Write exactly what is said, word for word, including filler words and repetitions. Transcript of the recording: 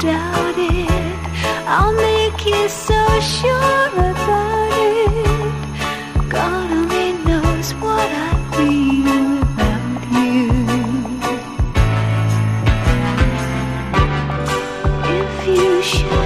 doubt it. I'll make you so sure about it. God only knows what I'd be without you. If you should